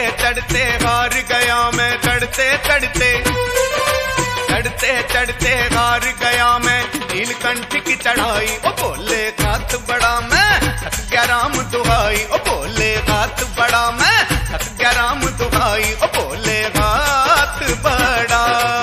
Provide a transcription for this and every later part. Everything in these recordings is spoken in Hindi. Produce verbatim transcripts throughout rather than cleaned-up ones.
चढ़ते हार गया मैं, चढ़ते चढ़ते चढ़ते चढ़ते हार गया मैं, नीलकंठ की चढ़ाई। ओ बोले हाथ बड़ा मैं, थक गया राम दुहाई। ओ बोले हाथ बड़ा मैं, थक गया राम दुहाई। ओ बोले हाथ बड़ा।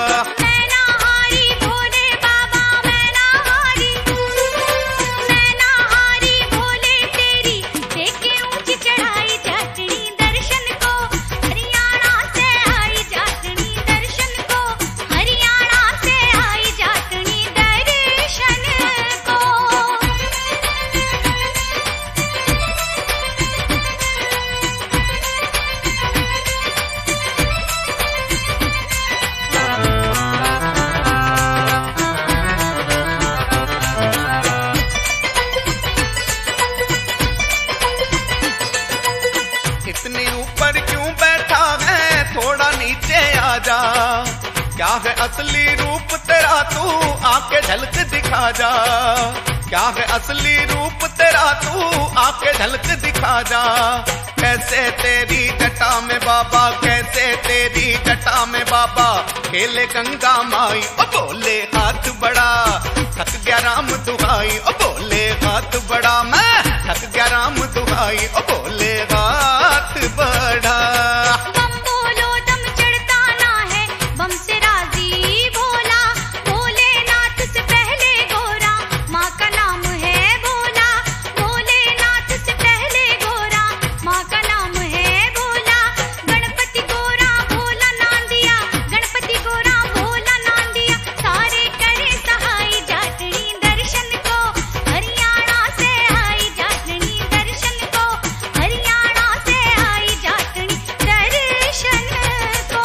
इतनी ऊपर क्यों बैठा है, थोड़ा नीचे आजा। क्या है असली रूप तेरा, तू आके झलक दिखा जा। क्या है असली रूप तेरा, तू आके झलक दिखा जा। कैसे तेरी जटा में बाबा, कैसे तेरी जटा में बाबा, खेले गंगा माई। ओ बोले हाथ बड़ा, थक गया राम दुहाई। ओ बोले हाथ बड़ा मैं, थक गया राम दुहाई। ओ बोले हाथ बड़ा। बम बोलो दम चढ़ता ना है, बम से राजी भोला। भोलेनाथ से पहले गोरा, माँ का नाम है भोला। भोलेनाथ से पहले गोरा, माँ का नाम है भोला। गणपति गोरा भोला नांदिया, गणपति गोरा भोला नांदिया। सारे करे सहाय जाटनी दर्शन को, हरियाणा से आई जाटनी दर्शन को। हरियाणा से आई जाटनी दर्शन को।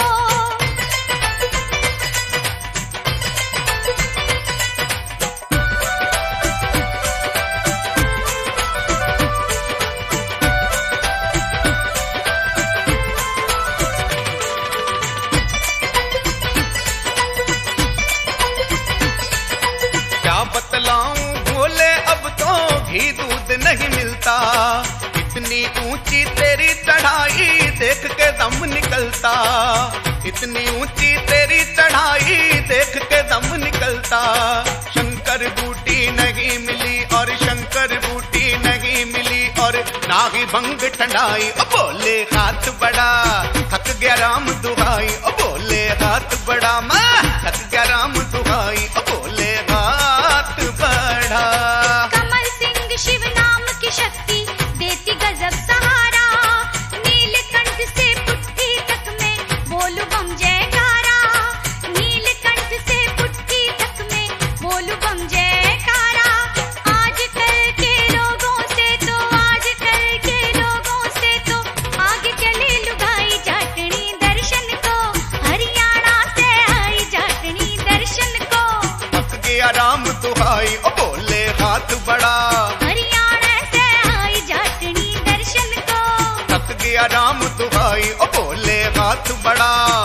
क्या बतलाऊं भोले, अब तो घी दूध नहीं मिलता। इतनी ऊंची तेरी चढ़ाई देख के दम निकलता। इतनी ऊंची तेरी चढ़ाई देख के दम निकलता। शंकर बूटी नहीं मिली और शंकर बूटी नहीं मिली और ना ही भंग ठंडाई। ओ बोले हाथ बड़ा, थक गया राम दुहाई। ओ बोले हाथ बड़ा मैं, थक गया राम दुहाई। ओ बोले हाथ बड़ा। कमल सिंह शिव नाम की शक्ति देती गजब सहारा। नीलकंठ से पुट्ठी तक में बोलू बम जयकारा। नीलकंठ से पुट्ठी तक में बोलू बम जयकारा। आज कल के लोगों से तो, आज कल के लोगों से तो आगे चले लुगाई जाटनी दर्शन को। हरियाणा से आई जाटनी दर्शन को। थक गया राम दुहाई। ओ बोले हाथ बड़ा। हरियाणा से आई जाटनी दर्शन को। थक गया राम दुहाई। ओ बोले हाथ बड़ा।